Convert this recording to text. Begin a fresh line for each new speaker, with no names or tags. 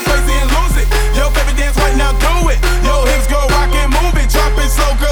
crazy and lose it. Your favorite dance right now, do it. Yo, hips go rock and move it. Drop it slow, girl.